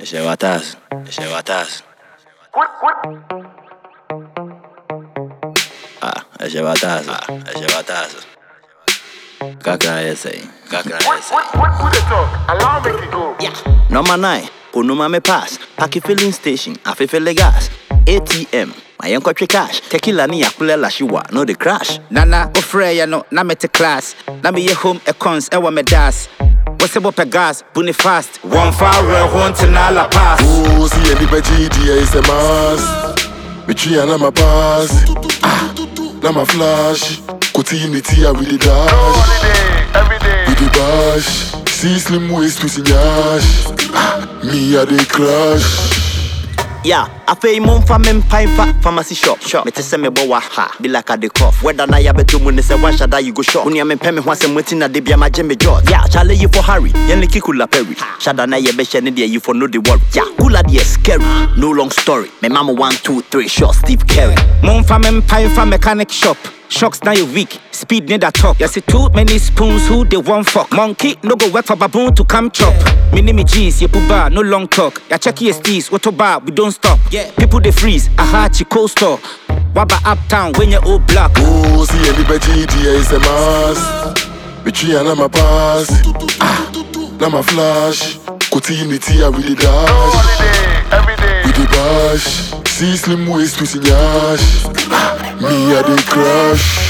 Chevatazo, chevatazo. Chevatazo, chevatazo. Kakra esse aí, kakra esse aí. Who they talk? Allow me to go. Number 9, Unuma me pass. Paki filling station, afi fill gas. ATM, my young country cash. Tequila ni akule la shiwa, no the crash. Nana ofreya no na mete class. Na me ye home e cons e wa me das. What's about a gas, bunny fast. One far one to la pass. Oh, see anybody there is a mass. Me tree and I'm a pass. Now my flash. Continuity with the dash. Holiday, every day. With the bash. See slim waist to sinyash. Me a the crash. Yeah, I pay mom for me pine pharmacy shop. Me te se me bo wa ha, be like a the cough. Whether na ya betu mu ne se one shada you go shop. Unia me pay me hwan se mweti na de bia ma jembe jot. Yeah, chale you for hurry, yen le kikula perry. Shada na ye be she ne de you for no the worry. Yeah, kula de scary, no long story. Me mama 1 2 3 short Steve Carey. Mom fa me pine fa mechanic shop. Shocks now you weak, speed need a talk. You see too many spoons who they want fuck. Monkey no go work for baboon to come chop. Me name me G's, ye puba, no long talk. Ya check your steez, what to bar, we don't stop. Yeah, people they freeze, aha, chico store. Waba uptown when you old black. Oh, see anybody there is a mass. Me tree and I'm a pass. Now my flash. Continuity with the dash. Holiday, every day. With the bash. See slim waist to sinyash. Me a the crash.